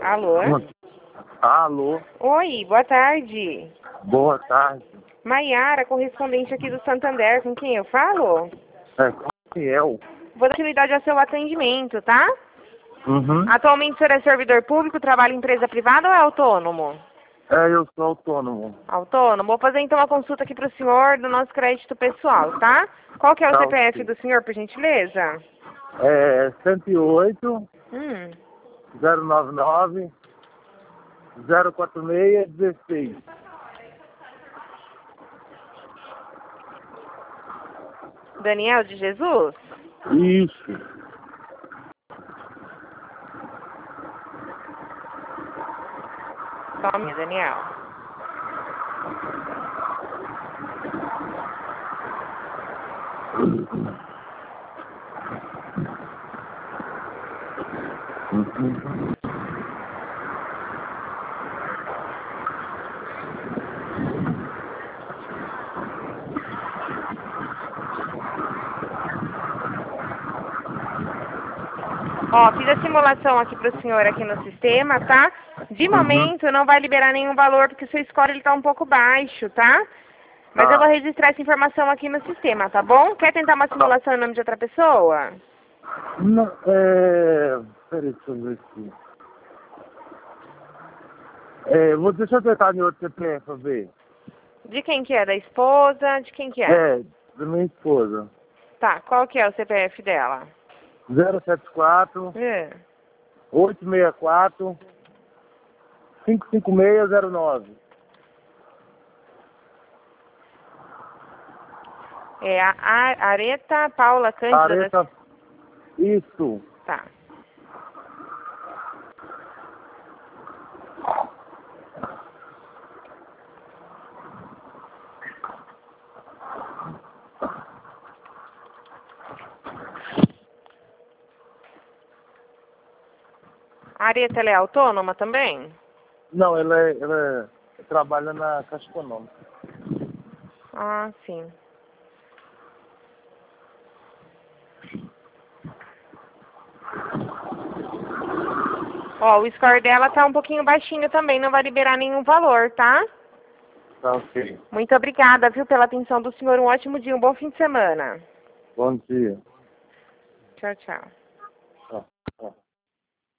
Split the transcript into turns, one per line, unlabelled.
Alô?
Alô?
Oi, boa tarde.
Boa tarde.
Maiara, correspondente aqui do Santander, com quem eu falo?
É Gabriel.
Vou dar continuidade ao seu atendimento, tá?
Uhum.
Atualmente o senhor é servidor público, trabalha em empresa privada ou é autônomo?
É, eu sou autônomo.
Autônomo. Vou fazer então uma consulta aqui para o senhor do nosso crédito pessoal, tá? Qual que é o
Tá,
CPF
ok.
do senhor, por gentileza?
É 108
Hum.
099 046 16.
Daniel de Jesus?
Isso.
Só minha, Daniel.
Uhum.
Ó, fiz a simulação aqui para o senhor aqui no sistema, tá? De
Uhum.
momento não vai liberar nenhum valor porque o seu score ele tá um pouco baixo, tá? Mas eu vou
Tá.
registrar essa informação aqui no sistema, tá bom? Quer tentar uma simulação em nome de outra pessoa?
Não, peraí, deixa eu ver aqui. Deixa eu tentar em outro CPF pra ver.
De quem que é? Da esposa? De quem que é?
É, da minha esposa.
Tá, qual que é o CPF dela?
074
É.
864 55609.
É a Areta Paula Cândida da...
Areta, isso.
Tá. A Areta, ela é autônoma também?
Não, ela trabalha na Caixa Econômica.
Ah, sim. Ó, o score dela tá um pouquinho baixinho também, não vai liberar nenhum valor, tá?
Tá, ok.
Muito obrigada, viu, pela atenção do senhor. Um ótimo dia, um bom fim de semana.
Bom dia.
Tchau, tchau.